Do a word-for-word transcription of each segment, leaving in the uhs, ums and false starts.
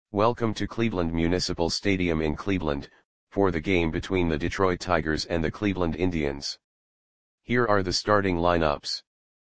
Welcome to Cleveland Municipal Stadium in Cleveland, for the game between the Detroit Tigers and the Cleveland Indians. Here are the starting lineups.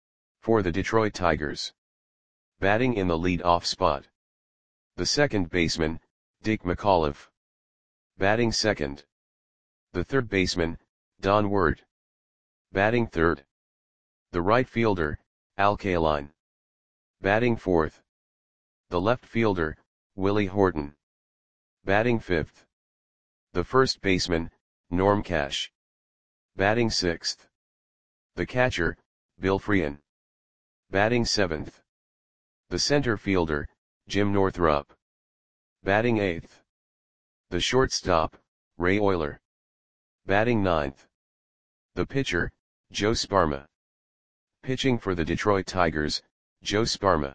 For the Detroit Tigers. Batting in the lead-off spot. The second baseman, Dick McAuliffe. Batting second. The third baseman, Don Ward. Batting third. The right fielder, Al Kaline. Batting fourth. The left fielder, Willie Horton. Batting fifth. The first baseman, Norm Cash. Batting sixth. The catcher, Bill Freehan. Batting seventh. The center fielder, Jim Northrup. Batting eighth. The shortstop, Ray Oyler. Batting ninth. The pitcher, Joe Sparma. Pitching for the Detroit Tigers, Joe Sparma.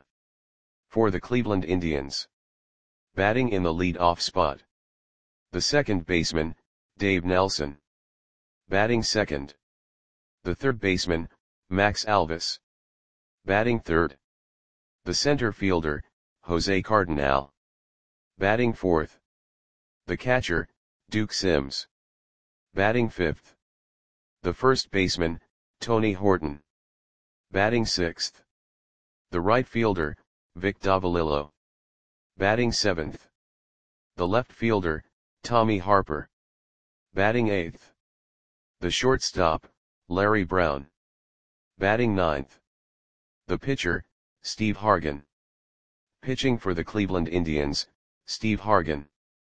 For the Cleveland Indians. Batting in the lead-off spot. The second baseman, Dave Nelson. Batting second. The third baseman, Max Alvis. Batting third. The center fielder, Jose Cardinal. Batting fourth. The catcher, Duke Sims. Batting fifth. The first baseman, Tony Horton. Batting sixth. The right fielder, Vic Davalillo. Batting seventh. The left fielder, Tommy Harper. Batting eighth. The shortstop, Larry Brown. Batting ninth. The pitcher, Steve Hargan. Pitching for the Cleveland Indians, Steve Hargan.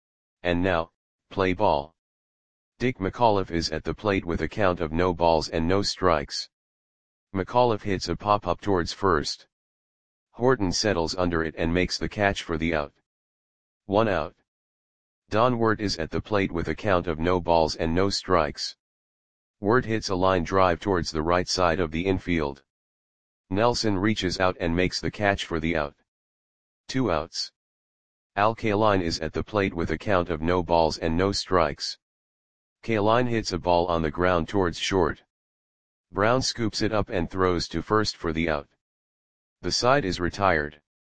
And now, play ball. Dick McAuliffe is at the plate with a count of no balls and no strikes. McAuliffe hits a pop-up towards first. Horton settles under it and makes the catch for the out. One out. Don Ward is at the plate with a count of no balls and no strikes. Ward hits a line drive towards the right side of the infield. Nelson reaches out and makes the catch for the out. Two outs. Al Kaline is at the plate with a count of no balls and no strikes. Kaline hits a ball on the ground towards short. Brown scoops it up and throws to first for the out. The side is retired.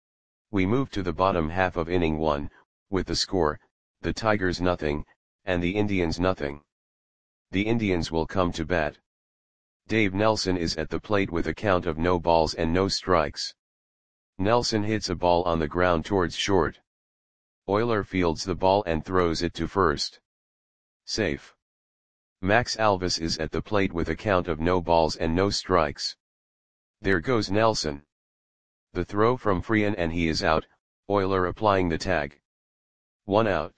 We move to the bottom half of inning one, with the score, the Tigers nothing, and the Indians nothing. The Indians will come to bat. Dave Nelson is at the plate with a count of no balls and no strikes. Nelson hits a ball on the ground towards short. Oyler fields the ball and throws it to first. Safe. Max Alvis is at the plate with a count of no balls and no strikes. There goes Nelson. The throw from Freehan and he is out, Oyler applying the tag. One out.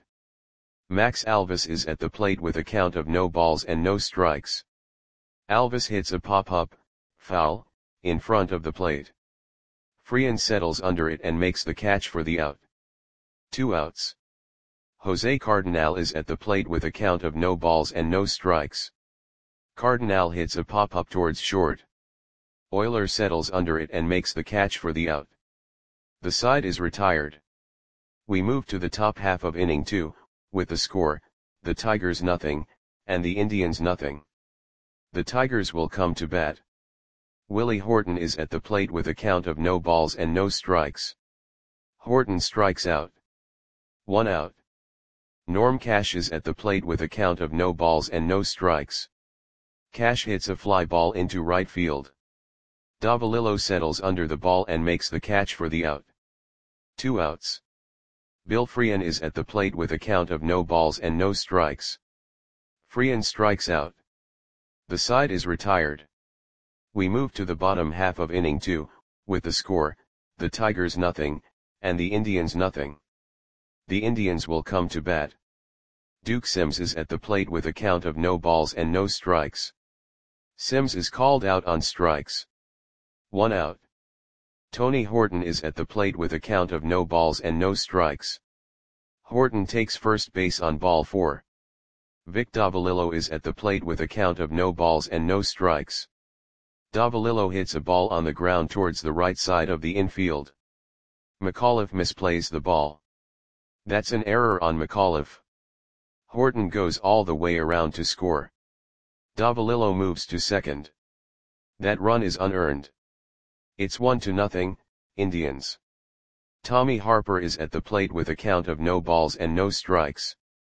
Max Alvis is at the plate with a count of no balls and no strikes. Alvis hits a pop-up, foul, in front of the plate. Freehan settles under it and makes the catch for the out. Two outs. Jose Cardinal is at the plate with a count of no balls and no strikes. Cardinal hits a pop-up towards short. Oyler settles under it and makes the catch for the out. The side is retired. We move to the top half of inning two, with the score, the Tigers nothing, and the Indians nothing. The Tigers will come to bat. Willie Horton is at the plate with a count of no balls and no strikes. Horton strikes out. One out. Norm Cash is at the plate with a count of no balls and no strikes. Cash hits a fly ball into right field. Davalillo settles under the ball and makes the catch for the out. Two outs. Bill Freehan is at the plate with a count of no balls and no strikes. Freehan strikes out. The side is retired. We move to the bottom half of inning two, with the score, the Tigers nothing, and the Indians nothing. The Indians will come to bat. Duke Sims is at the plate with a count of no balls and no strikes. Sims is called out on strikes. One out. Tony Horton is at the plate with a count of no balls and no strikes. Horton takes first base on ball four. Vic Davalillo is at the plate with a count of no balls and no strikes. Davalillo hits a ball on the ground towards the right side of the infield. McAuliffe misplays the ball. That's an error on McAuliffe. Horton goes all the way around to score. Davalillo moves to second. That run is unearned. It's one to nothing, Indians. Tommy Harper is at the plate with a count of no balls and no strikes.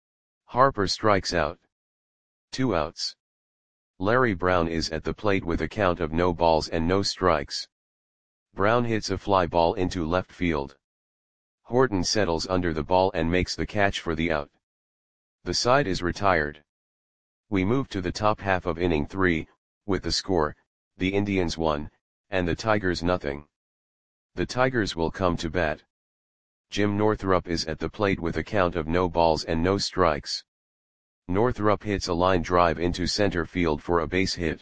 Harper strikes out. Two outs. Larry Brown is at the plate with a count of no balls and no strikes. Brown hits a fly ball into left field. Horton settles under the ball and makes the catch for the out. The side is retired. We move to the top half of inning three, with the score, the Indians one, and the Tigers nothing. The Tigers will come to bat. Jim Northrup is at the plate with a count of no balls and no strikes. Northrup hits a line drive into center field for a base hit.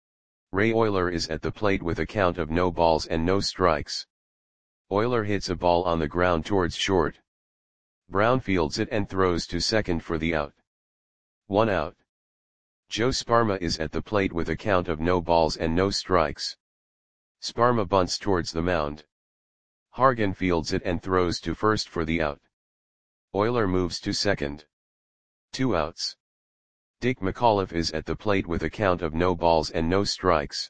Ray Oyler is at the plate with a count of no balls and no strikes. Oyler hits a ball on the ground towards short. Brown fields it and throws to second for the out. One out. Joe Sparma is at the plate with a count of no balls and no strikes. Sparma bunts towards the mound. Hargan fields it and throws to first for the out. Oyler moves to second. Two outs. Dick McAuliffe is at the plate with a count of no balls and no strikes.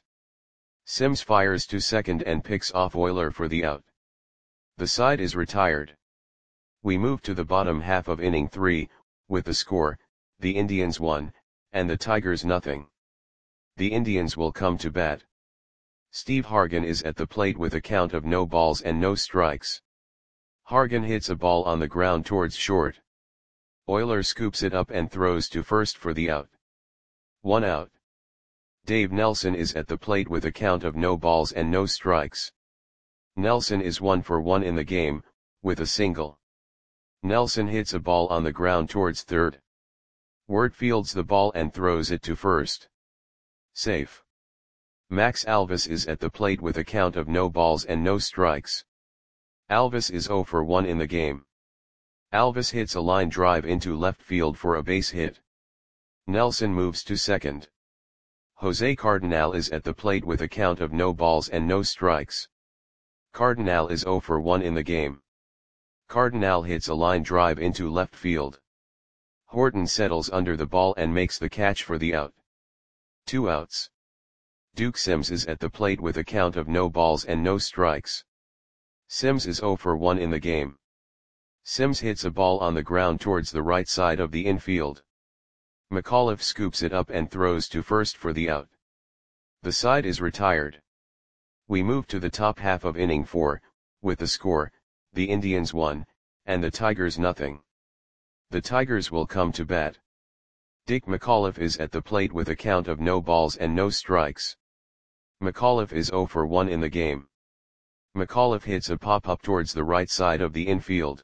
Sims fires to second and picks off Oyler for the out. The side is retired. We move to the bottom half of inning three, with the score, the Indians one, and the Tigers nothing. The Indians will come to bat. Steve Hargan is at the plate with a count of no balls and no strikes. Hargan hits a ball on the ground towards short. Oyler scoops it up and throws to first for the out. One out. Dave Nelson is at the plate with a count of no balls and no strikes. Nelson is one for one in the game, with a single. Nelson hits a ball on the ground towards third. Wirt fields the ball and throws it to first. Safe. Max Alvis is at the plate with a count of no balls and no strikes. Alvis is zero for one in the game. Alvis hits a line drive into left field for a base hit. Nelson moves to second. Jose Cardinal is at the plate with a count of no balls and no strikes. Cardinal is zero for one in the game. Cardinal hits a line drive into left field. Horton settles under the ball and makes the catch for the out. Two outs. Duke Sims is at the plate with a count of no balls and no strikes. Sims is zero for one in the game. Sims hits a ball on the ground towards the right side of the infield. McAuliffe scoops it up and throws to first for the out. The side is retired. We move to the top half of inning four, with the score, the Indians one, and the Tigers nothing. The Tigers will come to bat. Dick McAuliffe is at the plate with a count of no balls and no strikes. McAuliffe is zero for one in the game. McAuliffe hits a pop-up towards the right side of the infield.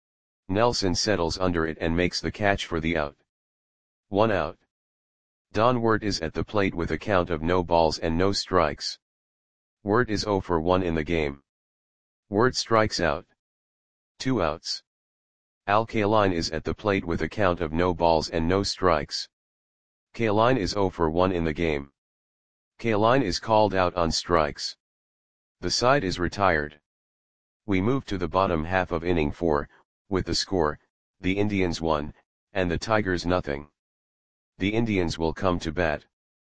Nelson settles under it and makes the catch for the out. One out. Don Wirt is at the plate with a count of no balls and no strikes. Wirt is zero for one in the game. Wirt strikes out. Two outs. Al Kaline is at the plate with a count of no balls and no strikes. Kaline is zero for one in the game. Kaline is called out on strikes. The side is retired. We move to the bottom half of inning four, with the score, the Indians one, and the Tigers nothing. The Indians will come to bat.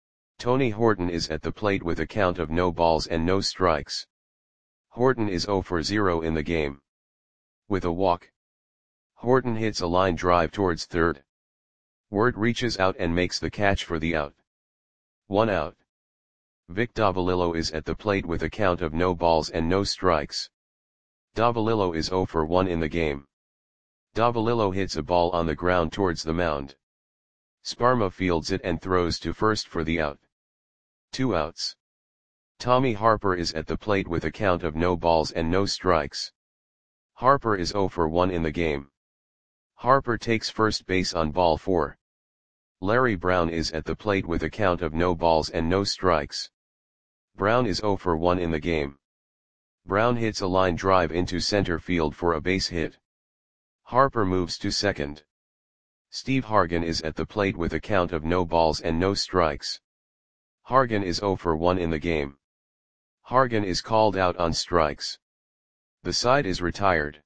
Tony Horton is at the plate with a count of no balls and no strikes. Horton is zero for zero in the game. With a walk, Horton hits a line drive towards third. Wirt reaches out and makes the catch for the out. One out. Vic Davalillo is at the plate with a count of no balls and no strikes. Davalillo is zero for one in the game. Davalillo hits a ball on the ground towards the mound. Sparma fields it and throws to first for the out. Two outs. Tommy Harper is at the plate with a count of no balls and no strikes. Harper is zero for one in the game. Harper takes first base on ball four. Larry Brown is at the plate with a count of no balls and no strikes. Brown is zero for one in the game. Brown hits a line drive into center field for a base hit. Harper moves to second. Steve Hargan is at the plate with a count of no balls and no strikes. Hargan is zero for one in the game. Hargan is called out on strikes. The side is retired.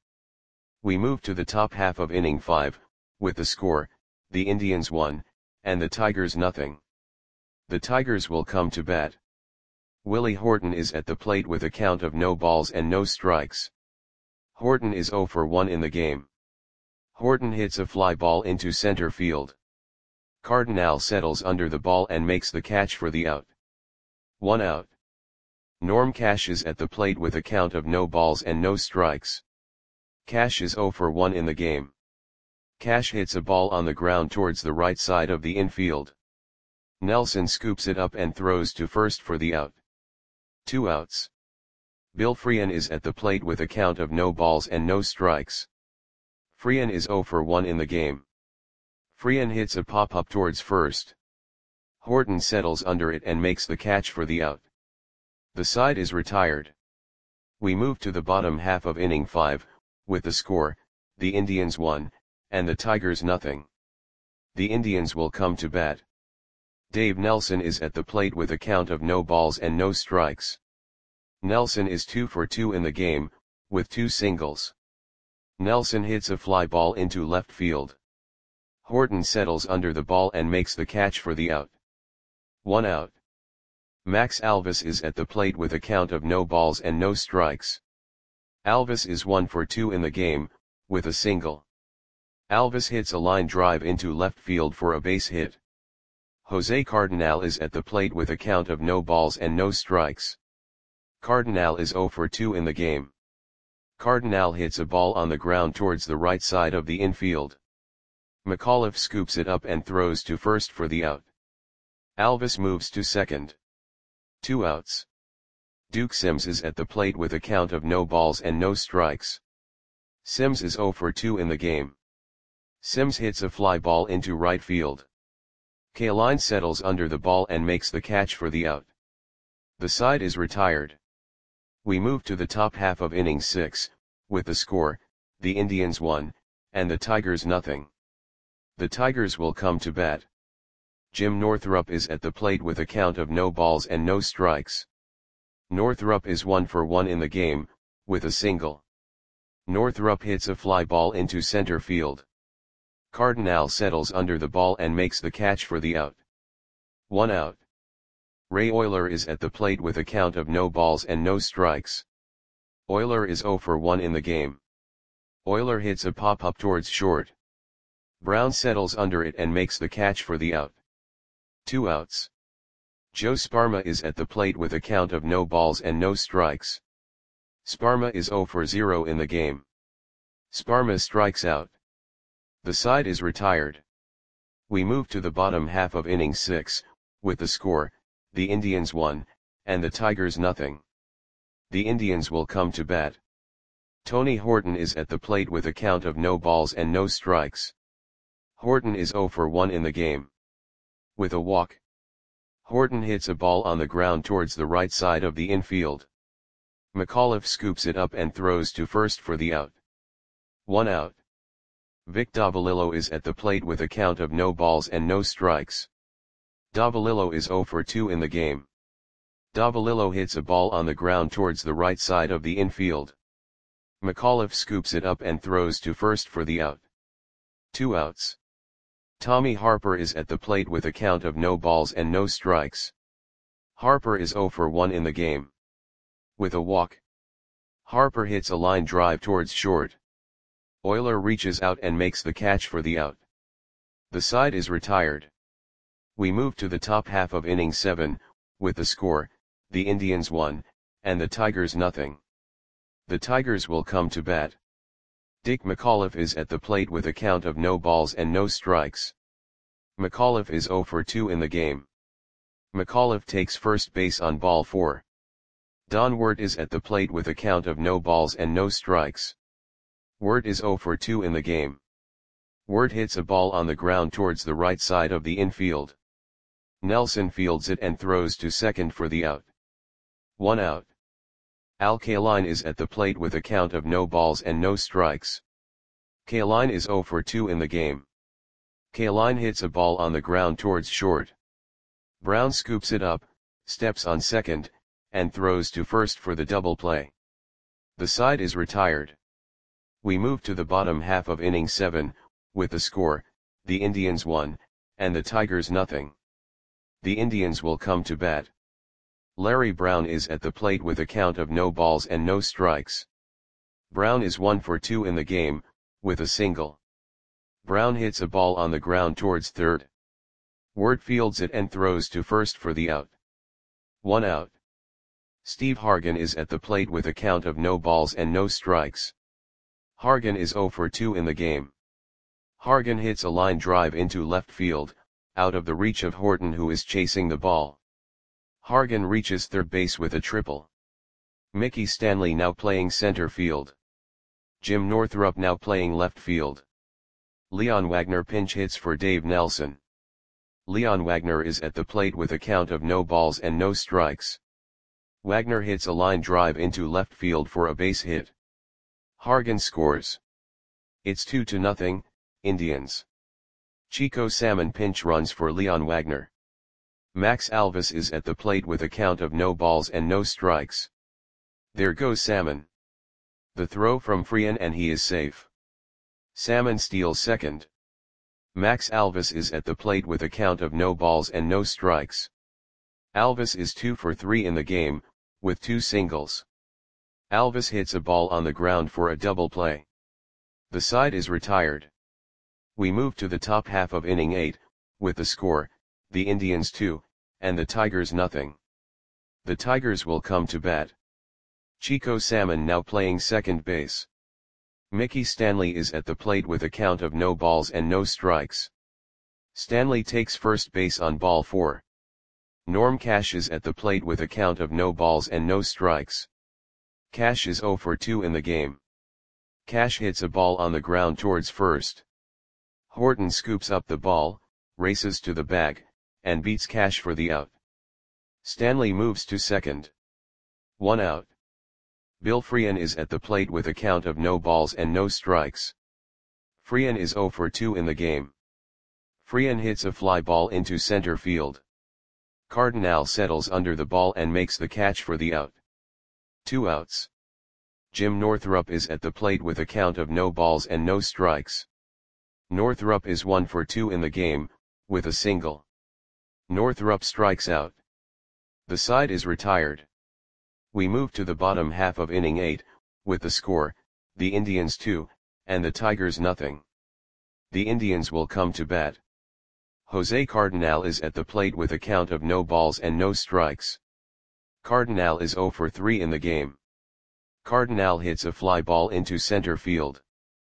We move to the top half of inning five, with the score, the Indians one, and the Tigers nothing. The Tigers will come to bat. Willie Horton is at the plate with a count of no balls and no strikes. Horton is zero for one in the game. Horton hits a fly ball into center field. Cardinal settles under the ball and makes the catch for the out. One out. Norm Cash is at the plate with a count of no balls and no strikes. Cash is zero for one in the game. Cash hits a ball on the ground towards the right side of the infield. Nelson scoops it up and throws to first for the out. Two outs. Bill Freehan is at the plate with a count of no balls and no strikes. Freehan is zero for one in the game. Freehan hits a pop-up towards first. Horton settles under it and makes the catch for the out. The side is retired. We move to the bottom half of inning five, with the score, the Indians one, and the Tigers nothing. The Indians will come to bat. Dave Nelson is at the plate with a count of no balls and no strikes. Nelson is two for two in the game, with two singles. Nelson hits a fly ball into left field. Horton settles under the ball and makes the catch for the out. One out. Max Alvis is at the plate with a count of no balls and no strikes. Alvis is one for two in the game, with a single. Alvis hits a line drive into left field for a base hit. Jose Cardinal is at the plate with a count of no balls and no strikes. Cardinal is zero for two in the game. Cardinal hits a ball on the ground towards the right side of the infield. McAuliffe scoops it up and throws to first for the out. Alvis moves to second. Two outs. Duke Sims is at the plate with a count of no balls and no strikes. Sims is zero for two in the game. Sims hits a fly ball into right field. Kaline settles under the ball and makes the catch for the out. The side is retired. We move to the top half of inning six, with the score, the Indians one, and the Tigers nothing. The Tigers will come to bat. Jim Northrup is at the plate with a count of no balls and no strikes. Northrup is one for one in the game, with a single. Northrup hits a fly ball into center field. Cardinal settles under the ball and makes the catch for the out. One out. Ray Oyler is at the plate with a count of no balls and no strikes. Oyler is zero for one in the game. Oyler hits a pop-up towards short. Brown settles under it and makes the catch for the out. Two outs. Joe Sparma is at the plate with a count of no balls and no strikes. Sparma is zero for zero in the game. Sparma strikes out. The side is retired. We move to the bottom half of inning six, with the score, the Indians one, and the Tigers nothing. The Indians will come to bat. Tony Horton is at the plate with a count of no balls and no strikes. Horton is zero for one in the game. With a walk. Horton hits a ball on the ground towards the right side of the infield. McAuliffe scoops it up and throws to first for the out. One out. Vic Davalillo is at the plate with a count of no balls and no strikes. Davalillo is zero for two in the game. Davalillo hits a ball on the ground towards the right side of the infield. McAuliffe scoops it up and throws to first for the out. Two outs. Tommy Harper is at the plate with a count of no balls and no strikes. Harper is zero for one in the game. With a walk. Harper hits a line drive towards short. Oyler reaches out and makes the catch for the out. The side is retired. We move to the top half of inning seven, with the score, the Indians one, and the Tigers nothing. The Tigers will come to bat. Dick McAuliffe is at the plate with a count of no balls and no strikes. McAuliffe is zero for two in the game. McAuliffe takes first base on ball four. Don Wirt is at the plate with a count of no balls and no strikes. Wirt is zero for two in the game. Wirt hits a ball on the ground towards the right side of the infield. Nelson fields it and throws to second for the out. One out. Al Kaline is at the plate with a count of no balls and no strikes. Kaline is zero for two in the game. Kaline hits a ball on the ground towards short. Brown scoops it up, steps on second, and throws to first for the double play. The side is retired. We move to the bottom half of inning seven, with the score, the Indians one, and the Tigers nothing. The Indians will come to bat. Larry Brown is at the plate with a count of no balls and no strikes. Brown is one for two in the game, with a single. Brown hits a ball on the ground towards third. Wirt fields it and throws to first for the out. One out. Steve Hargan is at the plate with a count of no balls and no strikes. Hargan is zero for two in the game. Hargan hits a line drive into left field, out of the reach of Horton, who is chasing the ball. Hargan reaches third base with a triple. Mickey Stanley now playing center field. Jim Northrup now playing left field. Leon Wagner pinch hits for Dave Nelson. Leon Wagner is at the plate with a count of no balls and no strikes. Wagner hits a line drive into left field for a base hit. Hargan scores. It's two to nothing, Indians. Chico Salmon pinch runs for Leon Wagner. Max Alvis is at the plate with a count of no balls and no strikes. There goes Salmon. The throw from Freehan and he is safe. Salmon steals second. Max Alvis is at the plate with a count of no balls and no strikes. Alvis is two for three in the game, with two singles. Alvis hits a ball on the ground for a double play. The side is retired. We move to the top half of inning eight, with the score, the Indians two, and the Tigers nothing. The Tigers will come to bat. Chico Salmon now playing second base. Mickey Stanley is at the plate with a count of no balls and no strikes. Stanley takes first base on ball four. Norm Cash is at the plate with a count of no balls and no strikes. Cash is zero for two in the game. Cash hits a ball on the ground towards first. Horton scoops up the ball, races to the bag, and beats Cash for the out. Stanley moves to second. One out. Bill Freehan is at the plate with a count of no balls and no strikes. Freehan is zero for two in the game. Freehan hits a fly ball into center field. Cardinal settles under the ball and makes the catch for the out. Two outs. Jim Northrup is at the plate with a count of no balls and no strikes. Northrup is one for two in the game, with a single. Northrup strikes out. The side is retired. We move to the bottom half of inning eight, with the score, the Indians two, and the Tigers nothing. The Indians will come to bat. Jose Cardinal is at the plate with a count of no balls and no strikes. Cardinal is zero for three in the game. Cardinal hits a fly ball into center field.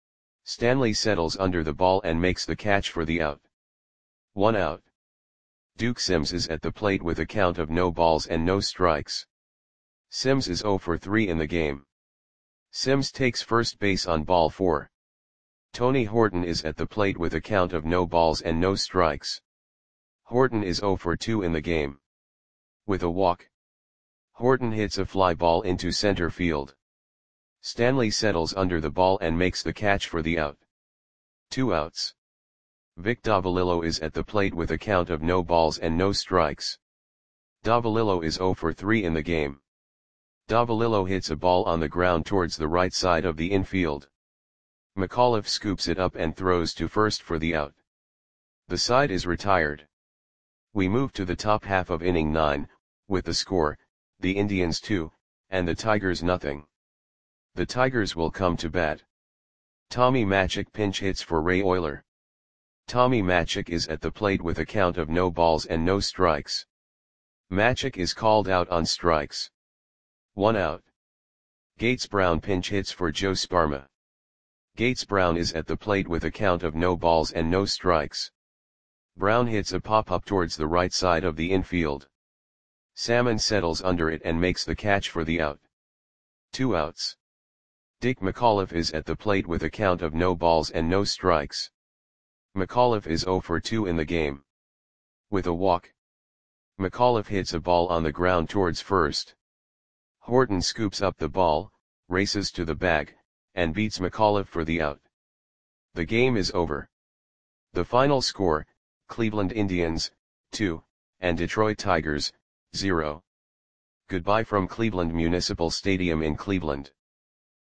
Stanley settles under the ball and makes the catch for the out. One out. Duke Sims is at the plate with a count of no balls and no strikes. Sims is zero for three in the game. Sims takes first base on ball four. Tony Horton is at the plate with a count of no balls and no strikes. Horton is zero for two in the game. With a walk. Horton hits a fly ball into center field. Stanley settles under the ball and makes the catch for the out. Two outs. Vic Davalillo is at the plate with a count of no balls and no strikes. Davalillo is zero for three in the game. Davalillo hits a ball on the ground towards the right side of the infield. McAuliffe scoops it up and throws to first for the out. The side is retired. We move to the top half of inning nine, with the score, the Indians two, and the Tigers nothing. The Tigers will come to bat. Tommy Machick pinch hits for Ray Oyler. Tommy Machick is at the plate with a count of no balls and no strikes. Machick is called out on strikes. One out. Gates Brown pinch hits for Joe Sparma. Gates Brown is at the plate with a count of no balls and no strikes. Brown hits a pop-up towards the right side of the infield. Salmon settles under it and makes the catch for the out. Two outs. Dick McAuliffe is at the plate with a count of no balls and no strikes. McAuliffe is zero for two in the game. With a walk. McAuliffe hits a ball on the ground towards first. Horton scoops up the ball, races to the bag, and beats McAuliffe for the out. The game is over. The final score, Cleveland Indians, two, and Detroit Tigers, zero. Goodbye from Cleveland Municipal Stadium in Cleveland.